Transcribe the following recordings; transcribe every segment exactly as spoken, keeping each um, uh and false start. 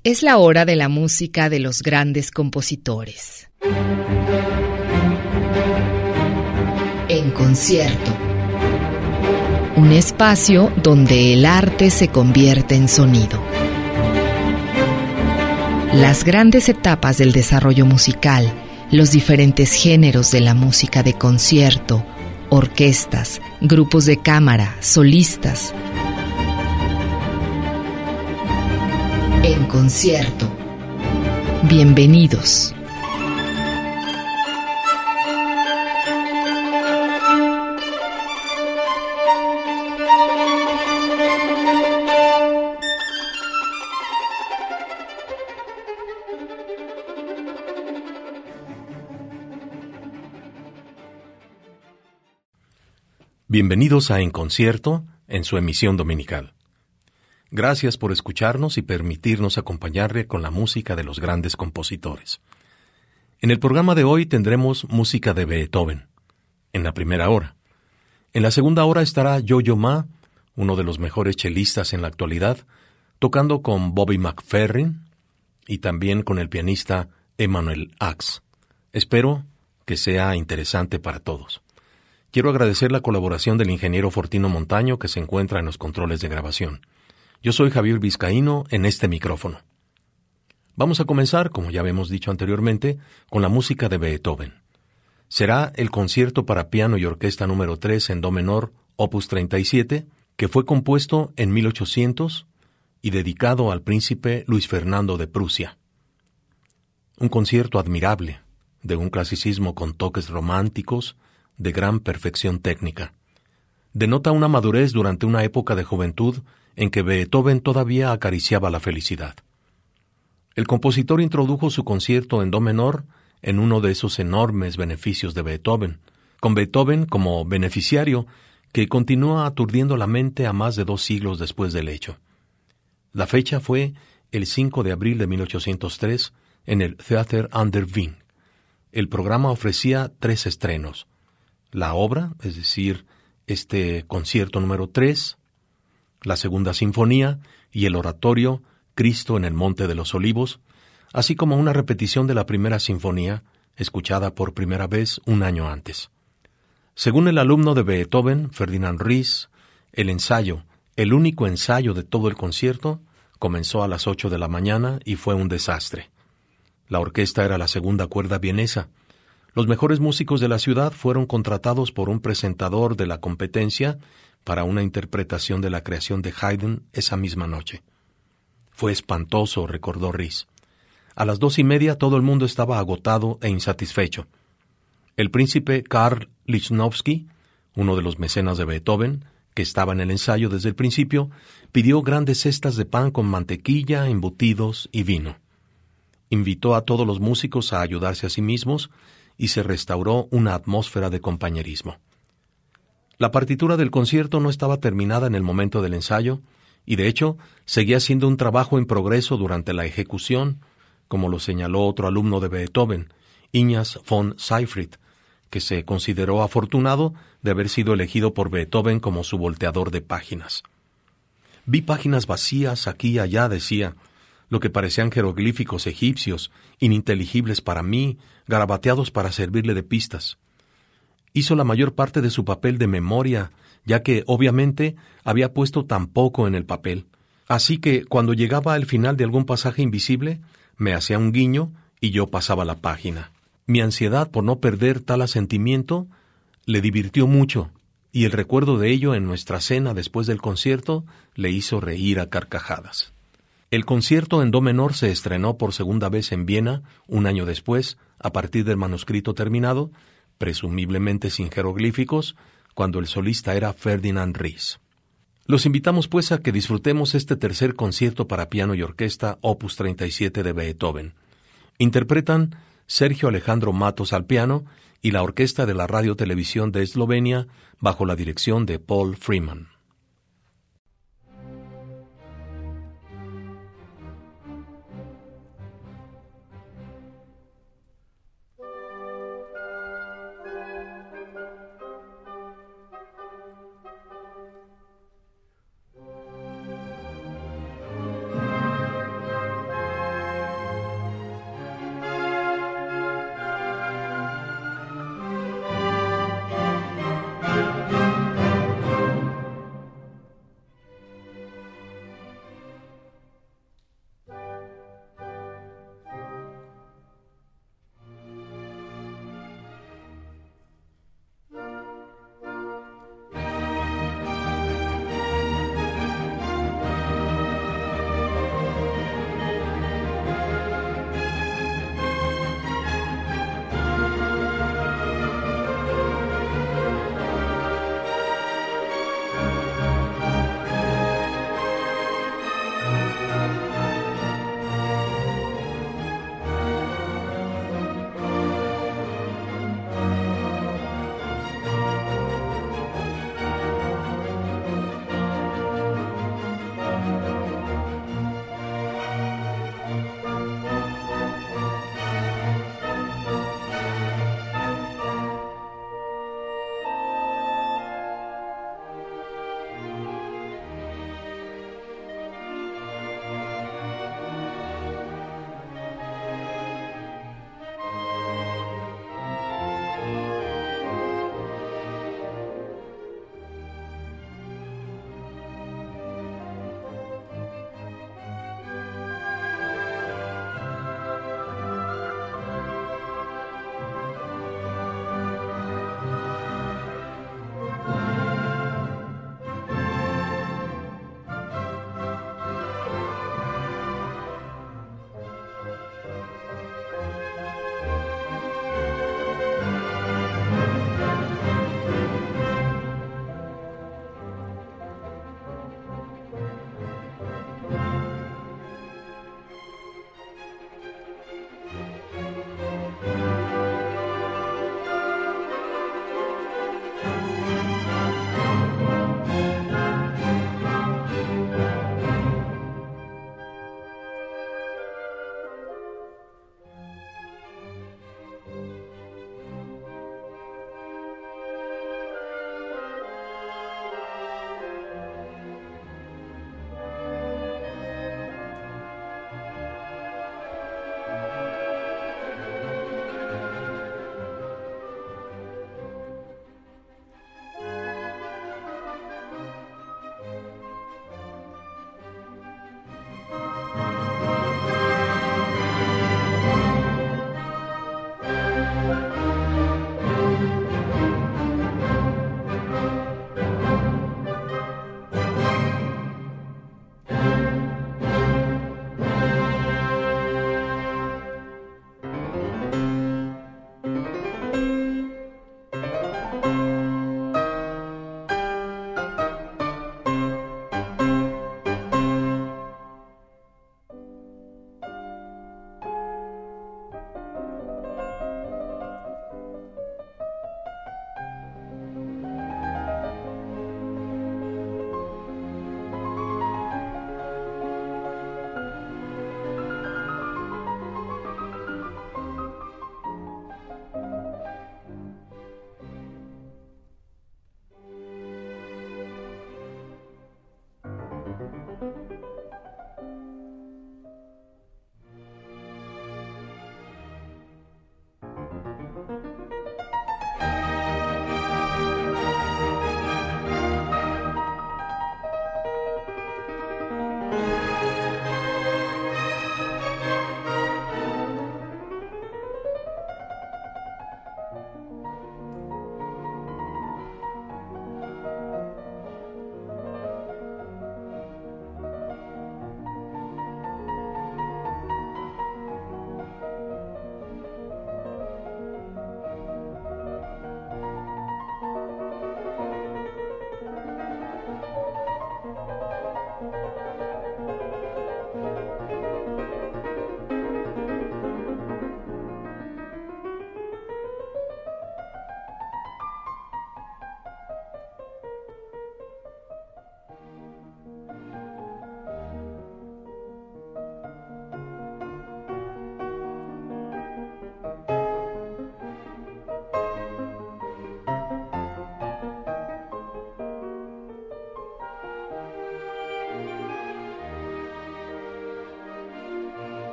Es la hora de la música de los grandes compositores. En concierto. Un espacio donde el arte se convierte en sonido. Las grandes etapas del desarrollo musical, los diferentes géneros de la música de concierto, orquestas, grupos de cámara, solistas. En concierto. Bienvenidos. Bienvenidos a En Concierto, en su emisión dominical. Gracias por escucharnos y permitirnos acompañarle con la música de los grandes compositores. En el programa de hoy tendremos música de Beethoven, en la primera hora. En la segunda hora estará Yo-Yo Ma, uno de los mejores chelistas en la actualidad, tocando con Bobby McFerrin y también con el pianista Emanuel Ax. Espero que sea interesante para todos. Quiero agradecer la colaboración del ingeniero Fortino Montaño, que se encuentra en los controles de grabación. Yo soy Javier Vizcaíno en este micrófono. Vamos a comenzar, como ya habíamos dicho anteriormente, con la música de Beethoven. Será el concierto para piano y orquesta número tres en do menor, opus treinta y siete, que fue compuesto en mil ochocientos y dedicado al príncipe Luis Fernando de Prusia. Un concierto admirable, de un clasicismo con toques románticos, de gran perfección técnica. Denota una madurez durante una época de juventud en que Beethoven todavía acariciaba la felicidad. El compositor introdujo su concierto en do menor en uno de esos enormes beneficios de Beethoven, con Beethoven como beneficiario que continúa aturdiendo la mente a más de dos siglos después del hecho. La fecha fue el cinco de abril de mil ochocientos tres en el Theater an der Wien. El programa ofrecía tres estrenos: la obra, es decir, este concierto número tres, la segunda sinfonía y el oratorio Cristo en el Monte de los Olivos, así como una repetición de la primera sinfonía, escuchada por primera vez un año antes. Según el alumno de Beethoven, Ferdinand Ries, el ensayo, el único ensayo de todo el concierto, comenzó a las ocho de la mañana y fue un desastre. La orquesta era la segunda cuerda vienesa. Los mejores músicos de la ciudad fueron contratados por un presentador de la competencia para una interpretación de la creación de Haydn esa misma noche. Fue espantoso, recordó Ries. A las dos y media todo el mundo estaba agotado e insatisfecho. El príncipe Karl Lichnowsky, uno de los mecenas de Beethoven, que estaba en el ensayo desde el principio, pidió grandes cestas de pan con mantequilla, embutidos y vino. Invitó a todos los músicos a ayudarse a sí mismos y se restauró una atmósfera de compañerismo. La partitura del concierto no estaba terminada en el momento del ensayo, y de hecho seguía siendo un trabajo en progreso durante la ejecución, como lo señaló otro alumno de Beethoven, Ignaz von Seyfried, que se consideró afortunado de haber sido elegido por Beethoven como su volteador de páginas. Vi páginas vacías aquí y allá, decía, lo que parecían jeroglíficos egipcios, ininteligibles para mí, garabateados para servirle de pistas. Hizo la mayor parte de su papel de memoria, ya que, obviamente, había puesto tan poco en el papel. Así que, cuando llegaba al final de algún pasaje invisible, me hacía un guiño y yo pasaba la página. Mi ansiedad por no perder tal asentimiento le divirtió mucho, y el recuerdo de ello en nuestra cena después del concierto le hizo reír a carcajadas. El concierto en do menor se estrenó por segunda vez en Viena, un año después, a partir del manuscrito terminado, presumiblemente sin jeroglíficos, cuando el solista era Ferdinand Ries. Los invitamos pues a que disfrutemos este tercer concierto para piano y orquesta, opus treinta y siete de Beethoven. Interpretan Sergio Alejandro Matos al piano y la orquesta de la Radio Televisión de Eslovenia bajo la dirección de Paul Freeman.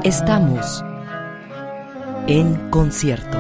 Estamos en concierto.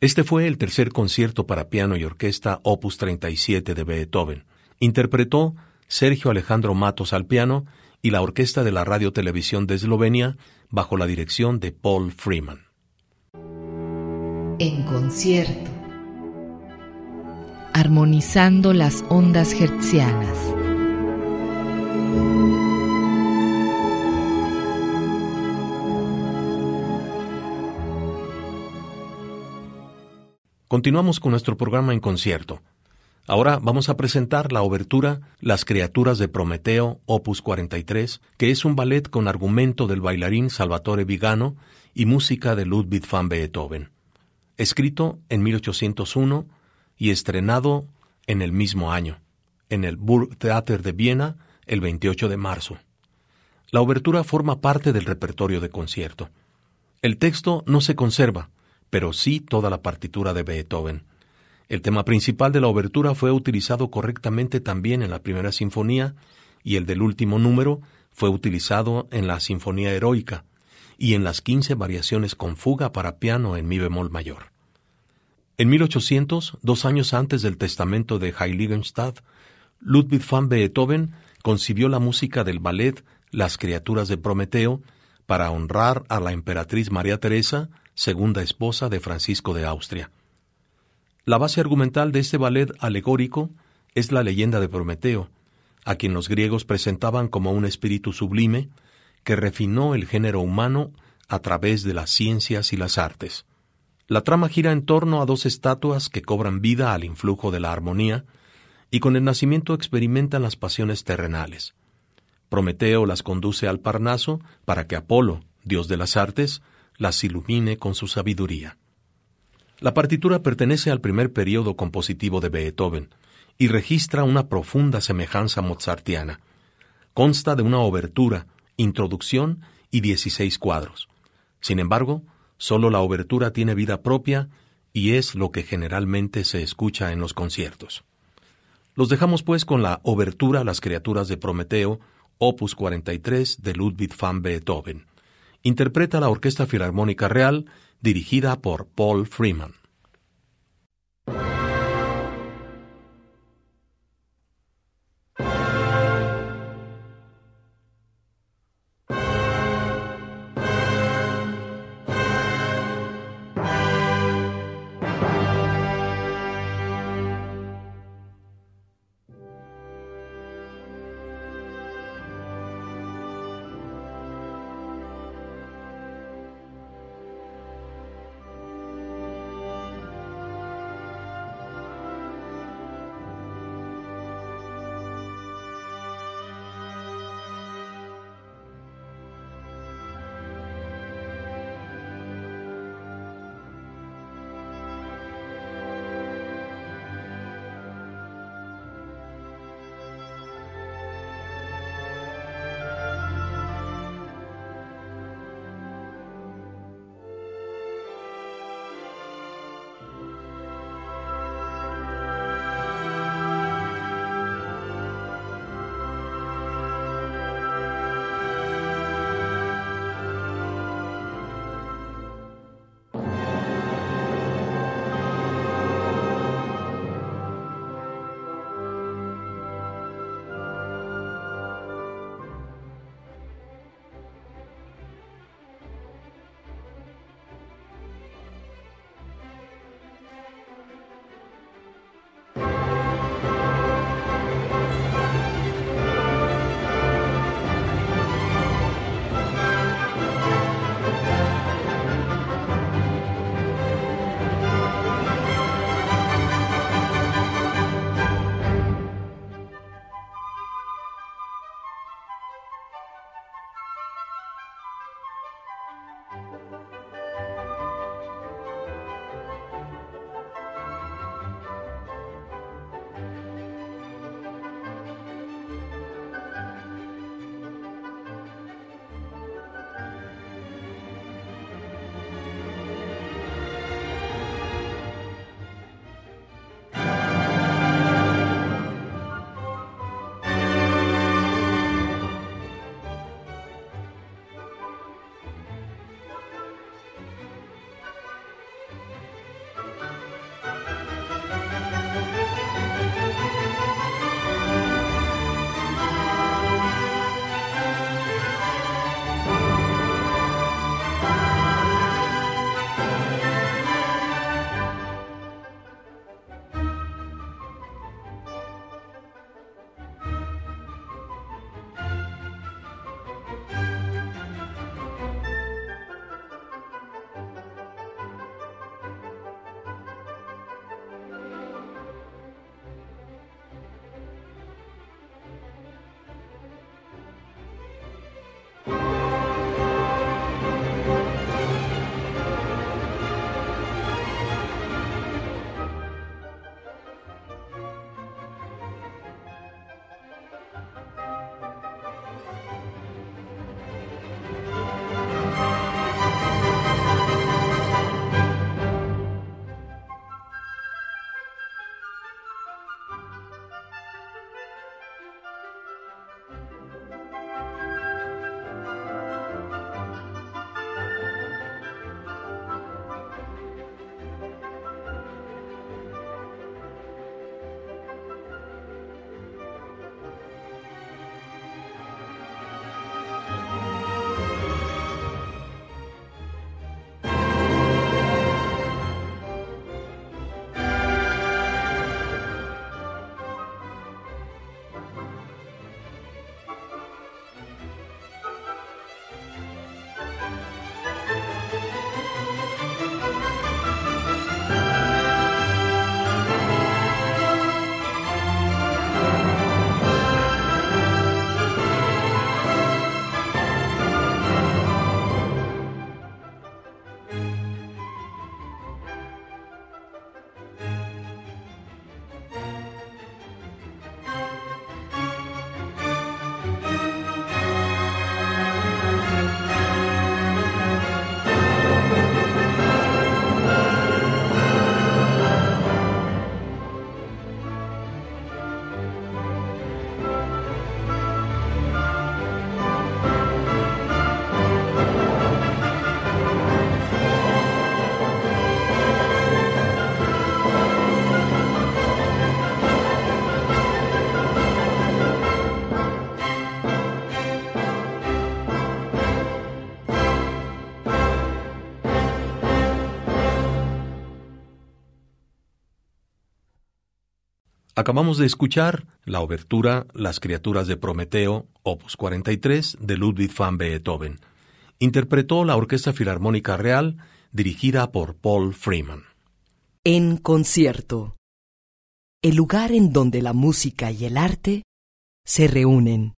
Este fue el tercer concierto para piano y orquesta opus treinta y siete de Beethoven. Interpretó Sergio Alejandro Matos al piano y la orquesta de la Radio Televisión de Eslovenia bajo la dirección de Paul Freeman. En concierto. Armonizando las ondas hertzianas. Continuamos con nuestro programa en concierto. Ahora vamos a presentar la obertura Las criaturas de Prometeo, opus cuarenta y tres, que es un ballet con argumento del bailarín Salvatore Vigano y música de Ludwig van Beethoven. Escrito en mil ochocientos uno y estrenado en el mismo año, en el Burgtheater de Viena, el veintiocho de marzo. La obertura forma parte del repertorio de concierto. El texto no se conserva, pero sí toda la partitura de Beethoven. El tema principal de la obertura fue utilizado correctamente también en la primera sinfonía, y el del último número fue utilizado en la Sinfonía Heroica, y en las quince variaciones con fuga para piano en mi bemol mayor. En mil ochocientos, dos años antes del testamento de Heiligenstadt, Ludwig van Beethoven concibió la música del ballet Las criaturas de Prometeo para honrar a la emperatriz María Teresa, segunda esposa de Francisco de Austria. La base argumental de este ballet alegórico es la leyenda de Prometeo, a quien los griegos presentaban como un espíritu sublime que refinó el género humano a través de las ciencias y las artes. La trama gira en torno a dos estatuas que cobran vida al influjo de la armonía y con el nacimiento experimentan las pasiones terrenales. Prometeo las conduce al Parnaso para que Apolo, dios de las artes, las ilumine con su sabiduría. La partitura pertenece al primer período compositivo de Beethoven y registra una profunda semejanza mozartiana. Consta de una obertura, introducción y dieciséis cuadros. Sin embargo, solo la obertura tiene vida propia y es lo que generalmente se escucha en los conciertos. Los dejamos pues con la obertura Las criaturas de Prometeo, opus cuarenta y tres de Ludwig van Beethoven. Interpreta la Orquesta Filarmónica Real, dirigida por Paul Freeman. Acabamos de escuchar la obertura Las criaturas de Prometeo, opus cuarenta y tres, de Ludwig van Beethoven. Interpretó la Orquesta Filarmónica Real, dirigida por Paul Freeman. En concierto, el lugar en donde la música y el arte se reúnen.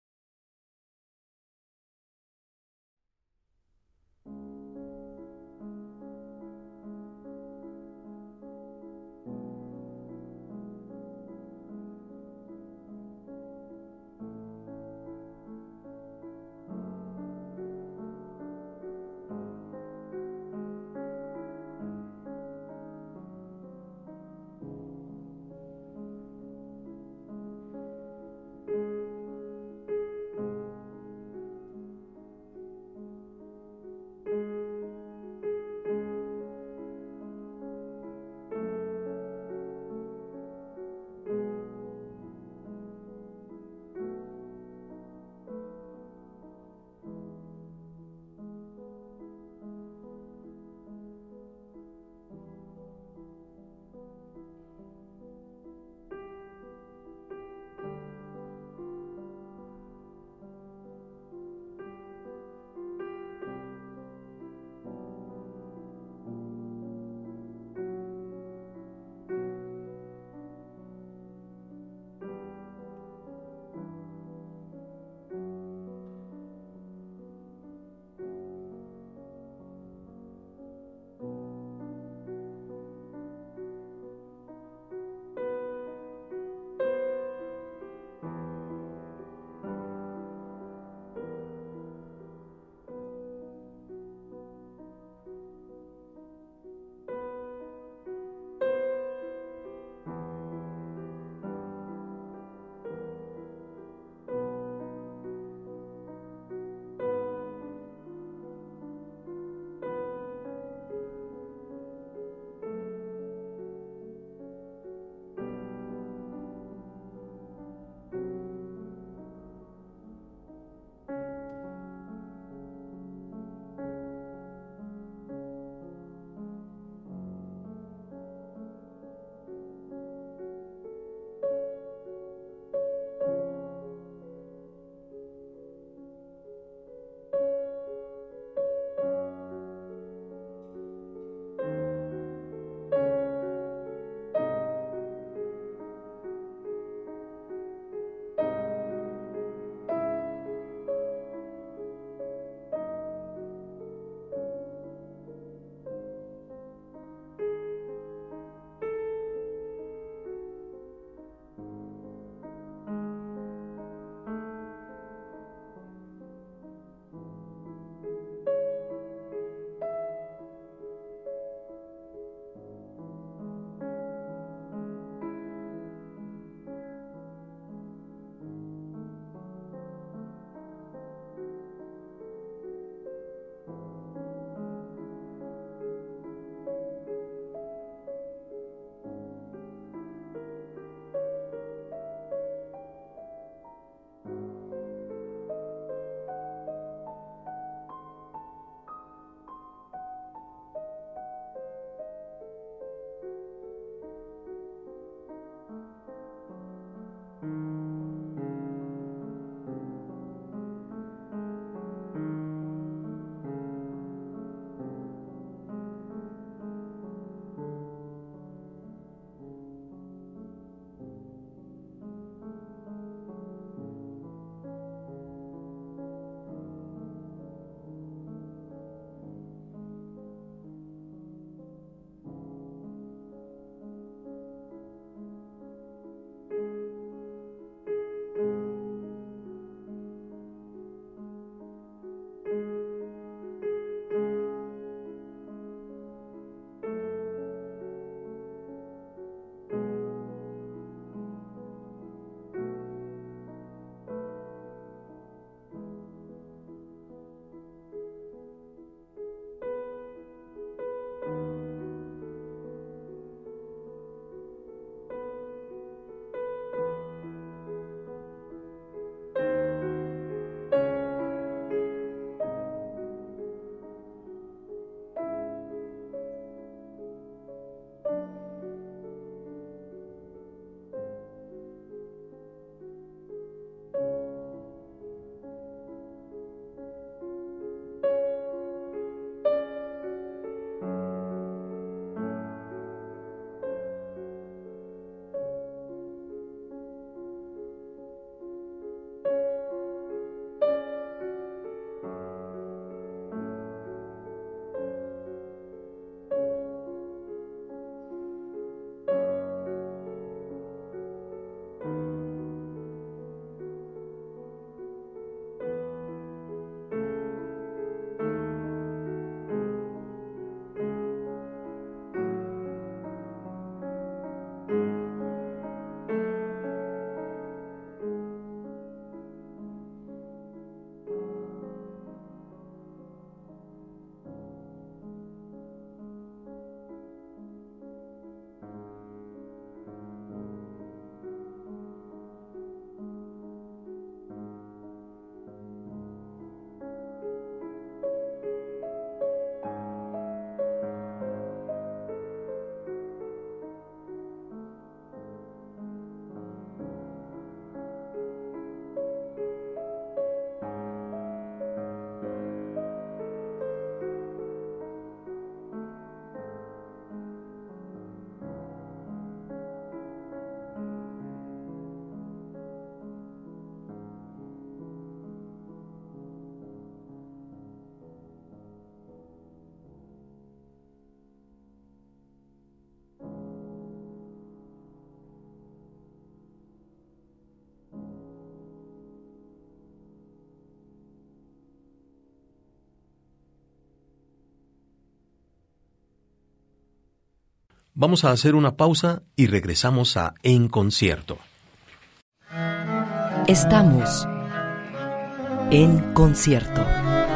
Vamos a hacer una pausa y regresamos a En Concierto. Estamos en concierto.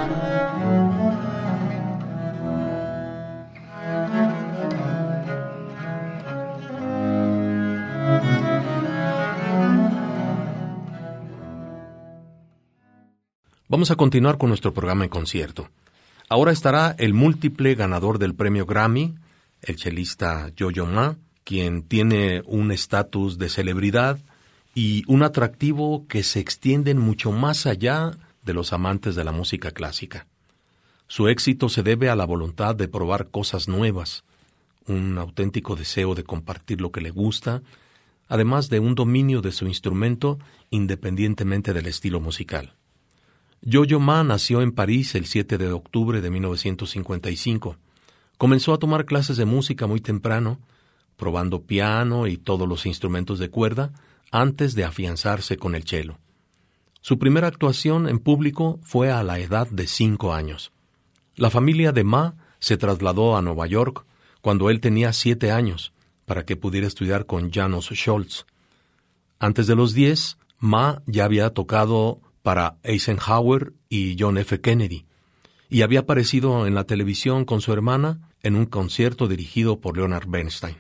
Vamos a continuar con nuestro programa En Concierto. Ahora estará el múltiple ganador del premio Grammy, el chelista Yo-Yo Ma, quien tiene un estatus de celebridad y un atractivo que se extienden mucho más allá de los amantes de la música clásica. Su éxito se debe a la voluntad de probar cosas nuevas, un auténtico deseo de compartir lo que le gusta, además de un dominio de su instrumento independientemente del estilo musical. Yo-Yo Ma nació en París el siete de octubre de mil novecientos cincuenta y cinco. Comenzó a tomar clases de música muy temprano, probando piano y todos los instrumentos de cuerda antes de afianzarse con el cello. Su primera actuación en público fue a la edad de cinco años. La familia de Ma se trasladó a Nueva York cuando él tenía siete años para que pudiera estudiar con Janos Scholz. Antes de los diez, Ma ya había tocado para Eisenhower y John F. Kennedy, y había aparecido en la televisión con su hermana en un concierto dirigido por Leonard Bernstein.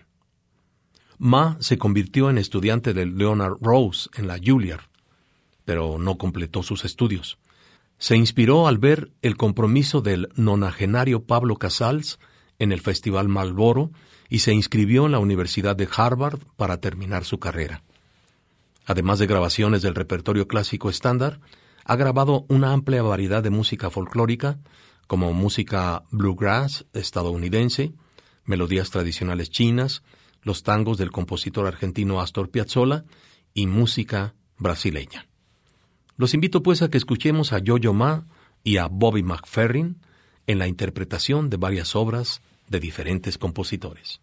Ma se convirtió en estudiante de Leonard Rose en la Juilliard, pero no completó sus estudios. Se inspiró al ver el compromiso del nonagenario Pablo Casals en el Festival Marlboro y se inscribió en la Universidad de Harvard para terminar su carrera. Además de grabaciones del repertorio clásico estándar, ha grabado una amplia variedad de música folclórica, como música bluegrass estadounidense, melodías tradicionales chinas, los tangos del compositor argentino Astor Piazzolla y música brasileña. Los invito pues a que escuchemos a Yo-Yo Ma y a Bobby McFerrin en la interpretación de varias obras de diferentes compositores.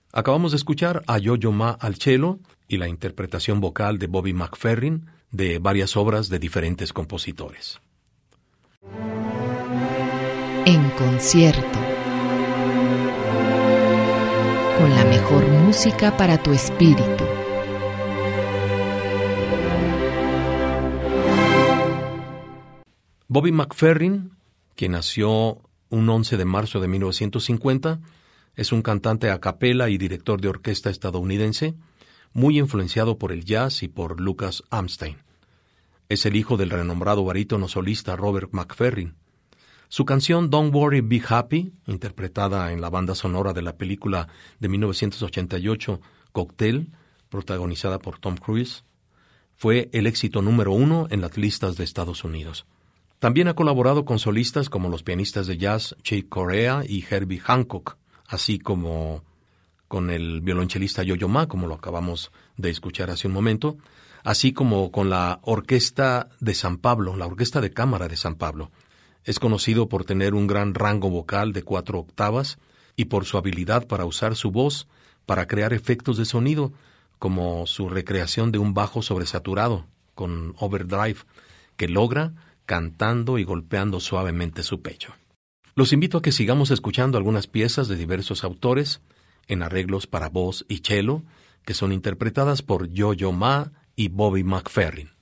Acabamos de escuchar a Yo-Yo Ma al cello y la interpretación vocal de Bobby McFerrin de varias obras de diferentes compositores. En concierto. Con la mejor música para tu espíritu. Bobby McFerrin, quien nació un once de marzo de mil novecientos cincuenta, es un cantante a capela y director de orquesta estadounidense, muy influenciado por el jazz y por Lucas Armstein. Es el hijo del renombrado barítono solista Robert McFerrin. Su canción Don't Worry, Be Happy, interpretada en la banda sonora de la película de mil novecientos ochenta y ocho Cocktail, protagonizada por Tom Cruise, fue el éxito número uno en las listas de Estados Unidos. También ha colaborado con solistas como los pianistas de jazz Chick Corea y Herbie Hancock, así como con el violonchelista Yo-Yo Ma, como lo acabamos de escuchar hace un momento, así como con la Orquesta de San Pablo, la Orquesta de Cámara de San Pablo. Es conocido por tener un gran rango vocal de cuatro octavas y por su habilidad para usar su voz para crear efectos de sonido, como su recreación de un bajo sobresaturado con overdrive, que logra cantando y golpeando suavemente su pecho. Los invito a que sigamos escuchando algunas piezas de diversos autores en arreglos para voz y cello, que son interpretadas por Yo-Yo Ma y Bobby McFerrin.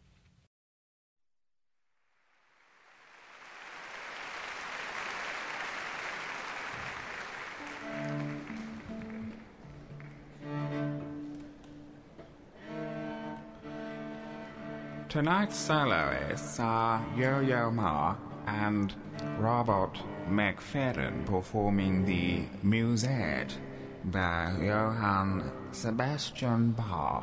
Tonight's soloists are Yo-Yo Ma and Robert McFerrin performing the Musette by Johann Sebastian Bach.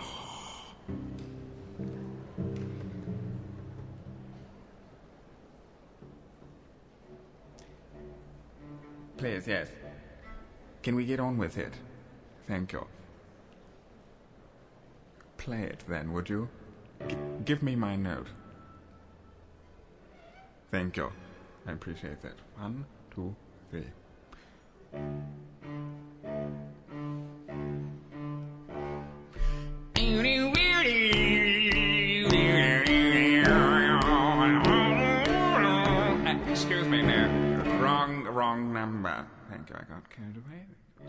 Please, yes. Can we get on with it? Thank you. Play it then, would you? G- give me my note. Thank you. I appreciate that. One, two, three. Excuse me now. Wrong, wrong number. Thank you. I got carried away.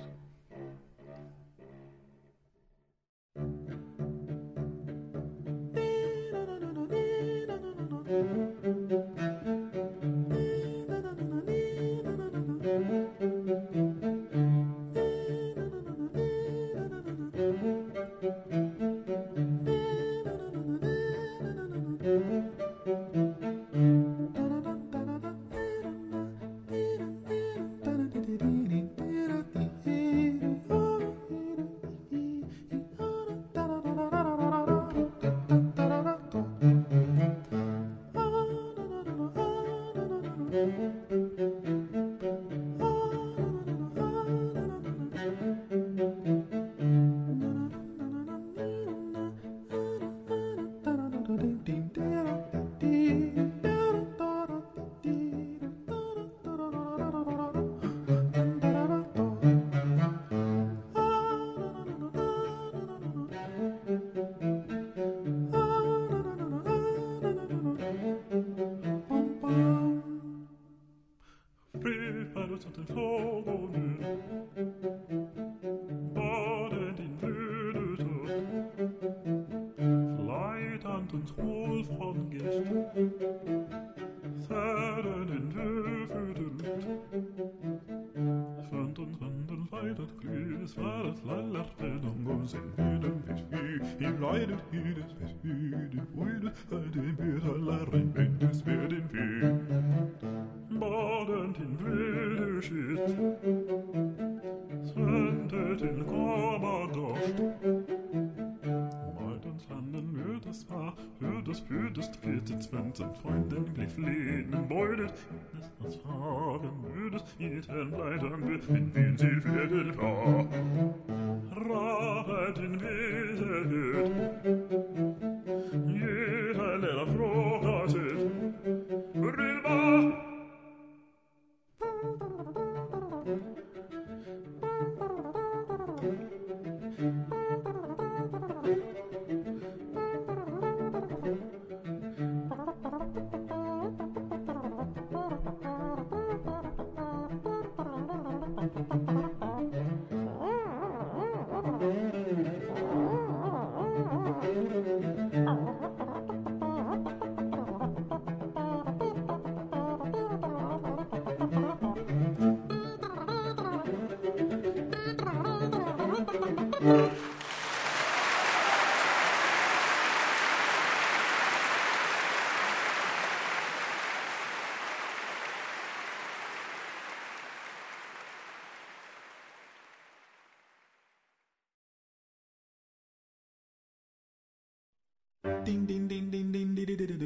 Würdest, vierzig, zwanzig Freunden gleich lehnen, beutet, das haben würdest, jeden Leidern in wen sie werden wahr. Rahat in Wesen hört, jeder Lehrer froh hattet, Rilba. Ding ding ding ding ding ding ding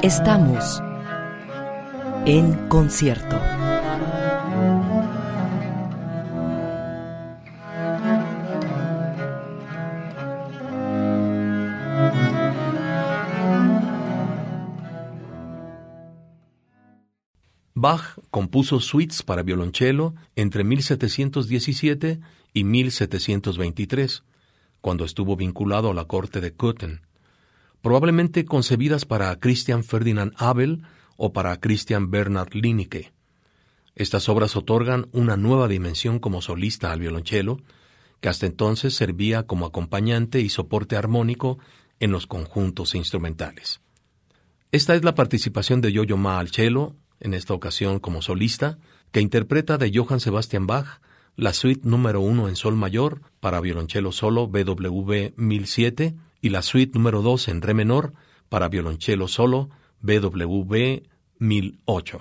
Estamos en concierto. Bach compuso suites para violonchelo entre mil setecientos diecisiete y mil setecientos veintitrés, cuando estuvo vinculado a la corte de Cöthen, probablemente concebidas para Christian Ferdinand Abel o para Christian Bernhard Linicke. Estas obras otorgan una nueva dimensión como solista al violonchelo, que hasta entonces servía como acompañante y soporte armónico en los conjuntos instrumentales. Esta es la participación de Yo-Yo Ma al cello, en esta ocasión como solista, que interpreta de Johann Sebastian Bach la suite número uno en sol mayor para violonchelo solo B W V mil siete y la suite número dos en re menor para violonchelo solo B W V mil ocho.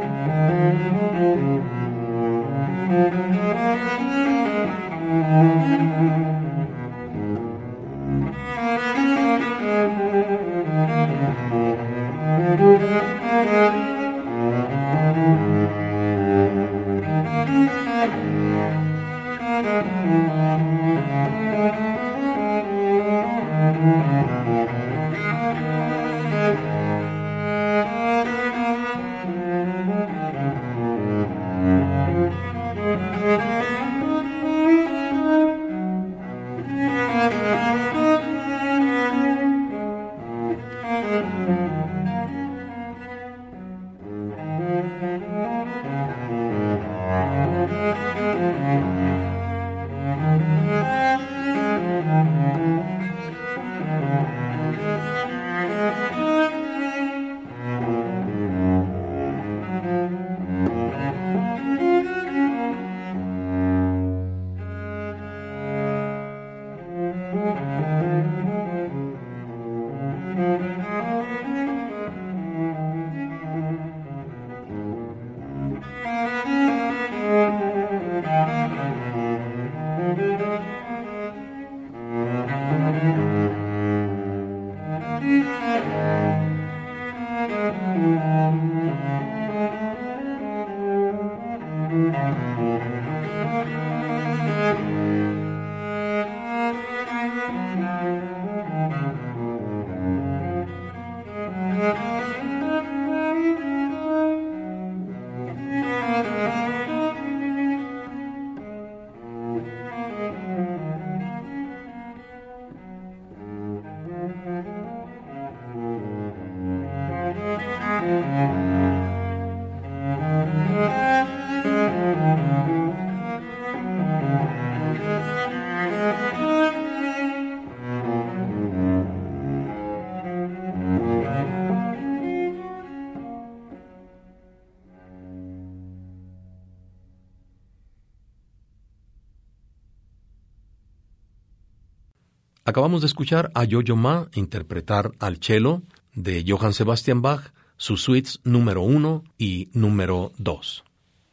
Acabamos de escuchar a Yo-Yo Ma interpretar al cello de Johann Sebastian Bach, sus suites número uno y número dos.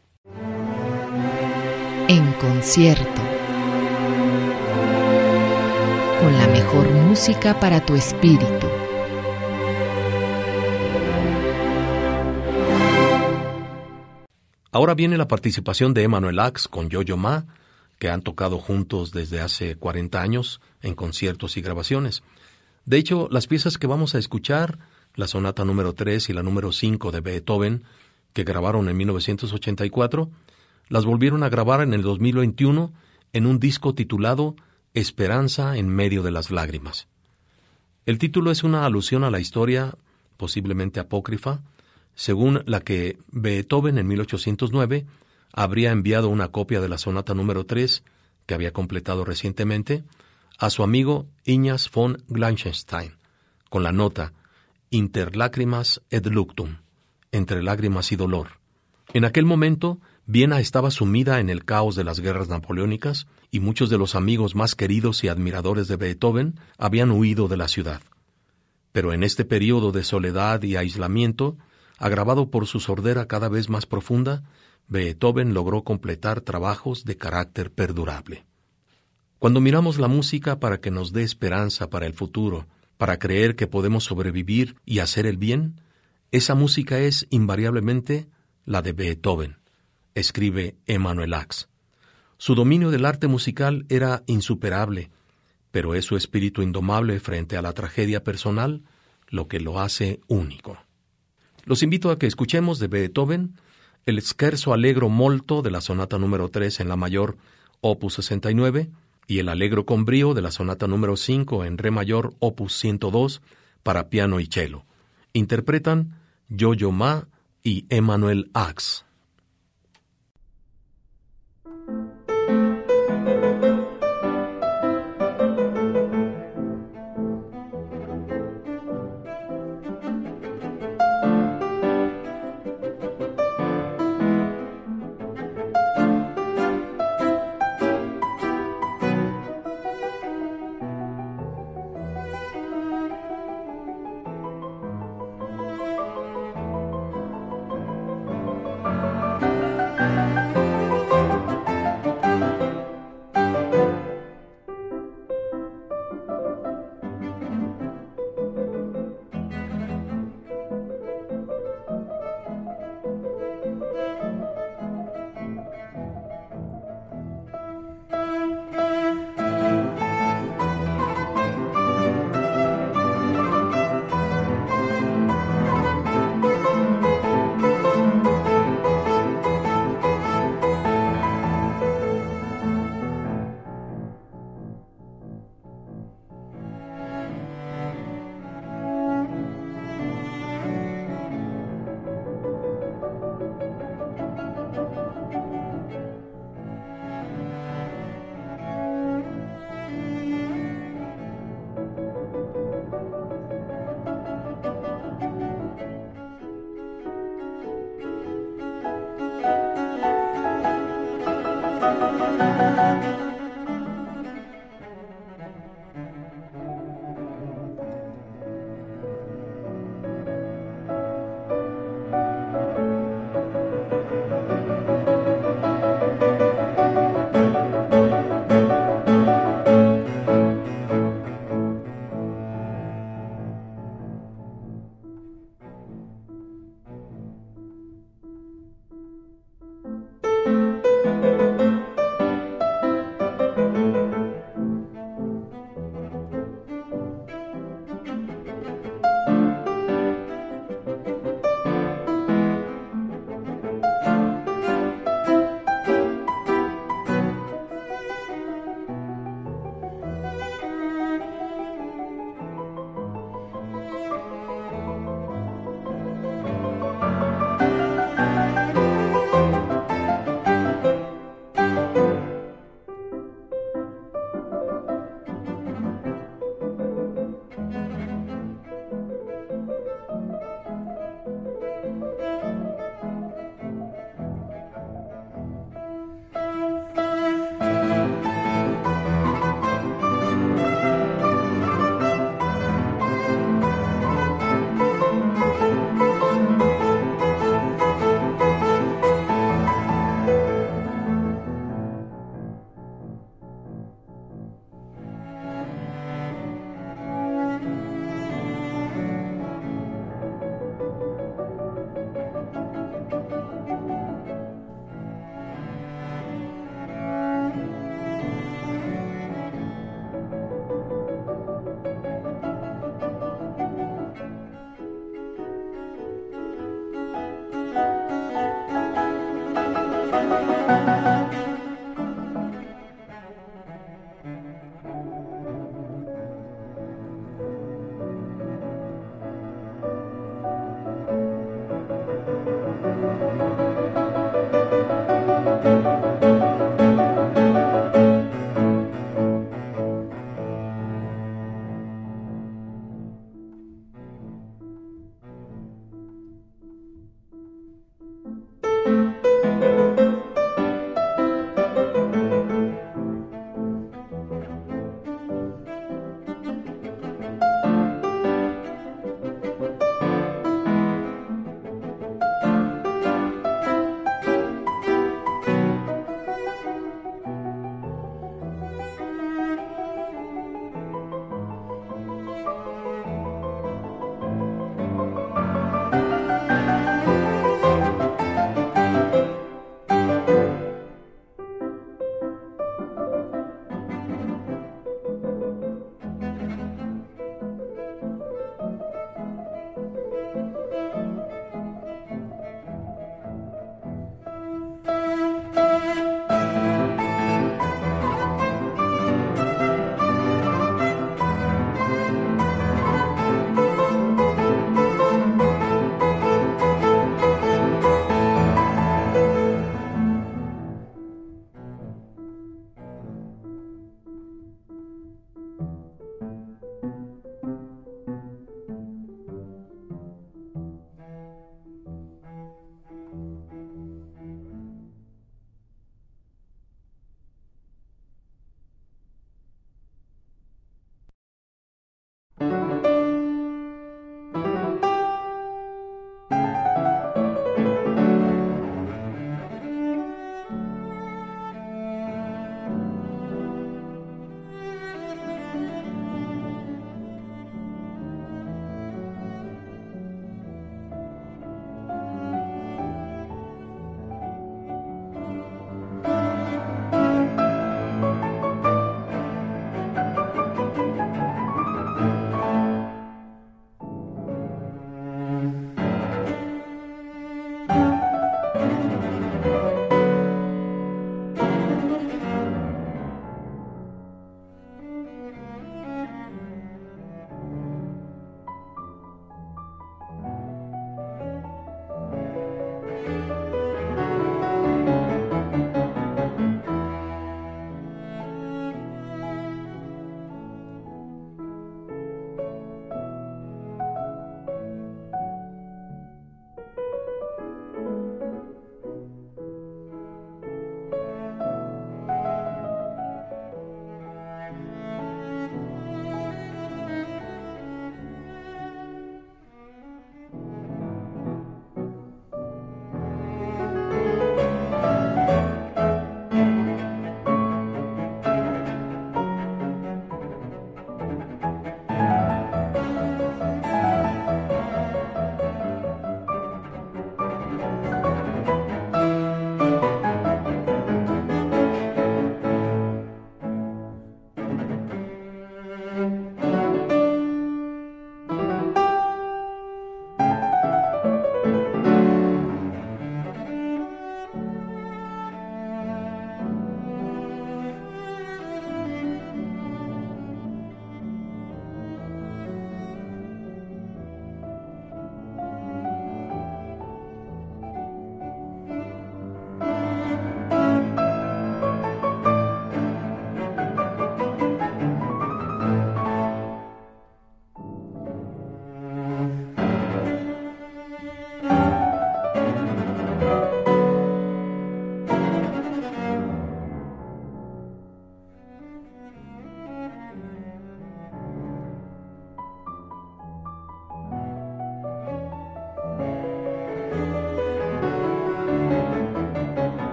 En concierto. Con la mejor música para tu espíritu. Ahora viene la participación de Emanuel Ax con Yo-Yo Ma, que han tocado juntos desde hace cuarenta años en conciertos y grabaciones. De hecho, las piezas que vamos a escuchar, la sonata número tres y la número cinco de Beethoven, que grabaron en mil novecientos ochenta y cuatro, las volvieron a grabar en el dos mil veintiuno en un disco titulado Esperanza en medio de las lágrimas. El título es una alusión a la historia, posiblemente apócrifa, según la que Beethoven en mil ochocientos nueve habría enviado una copia de la sonata número tres, que había completado recientemente, a su amigo Ignaz von Glangenstein, con la nota Inter lágrimas et luctum, entre lágrimas y dolor. En aquel momento, Viena estaba sumida en el caos de las guerras napoleónicas y muchos de los amigos más queridos y admiradores de Beethoven habían huido de la ciudad. Pero en este periodo de soledad y aislamiento, agravado por su sordera cada vez más profunda, Beethoven logró completar trabajos de carácter perdurable. Cuando miramos la música para que nos dé esperanza para el futuro, para creer que podemos sobrevivir y hacer el bien, esa música es invariablemente la de Beethoven, escribe Emanuel Ax. Su dominio del arte musical era insuperable, pero es su espíritu indomable frente a la tragedia personal lo que lo hace único. Los invito a que escuchemos de Beethoven el Scherzo Allegro molto de la sonata número tres en la mayor, opus sesenta y nueve, y el Allegro con brío de la sonata número cinco en re mayor, opus ciento dos, para piano y cello. Interpretan Yo-Yo Ma y Emanuel Ax.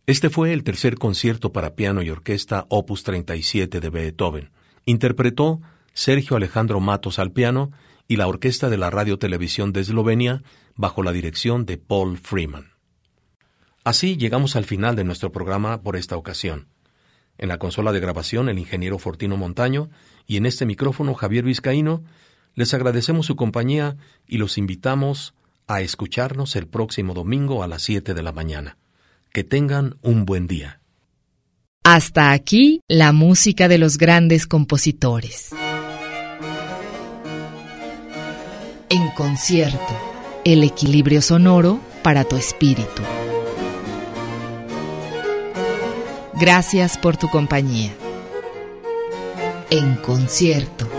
Este fue el tercer concierto para piano y orquesta opus treinta y siete de Beethoven. Interpretó Sergio Alejandro Matos al piano y la orquesta de la Radio Televisión de Eslovenia bajo la dirección de Paul Freeman. Así llegamos al final de nuestro programa por esta ocasión. En la consola de grabación el ingeniero Fortino Montaño y en este micrófono Javier Vizcaíno, les agradecemos su compañía y los invitamos a escucharnos el próximo domingo a las siete de la mañana. Que tengan un buen día. Hasta aquí la música de los grandes compositores. En concierto, el equilibrio sonoro para tu espíritu. Gracias por tu compañía. En concierto.